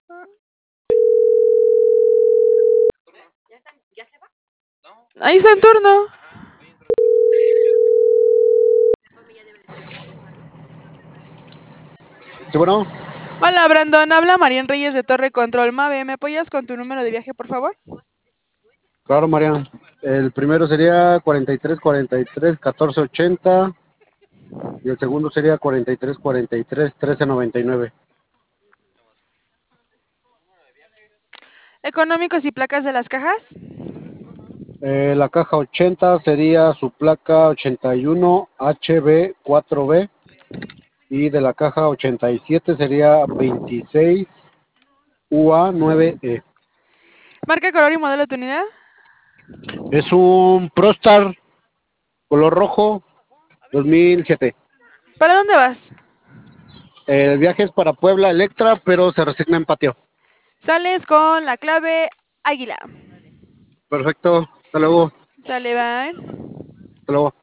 Ahí está en turno. Sí, bueno. Hola, Brandon. Habla Marian Reyes de Torre Control Mave. ¿Me apoyas con tu número de viaje, por favor? Claro, María. El primero sería 43 y el segundo sería 43 Económicos y placas de las cajas. La caja 80 sería su placa 81HB4B y de la caja 87 sería 26UA9E. Marca, color y modelo de tu unidad. Es un Prostar color rojo 2007. ¿Para dónde vas? El viaje es para Puebla, Electra, pero se resigna en patio. Sales con la clave Águila. Perfecto. Hasta luego. Sale, bye. Hasta luego.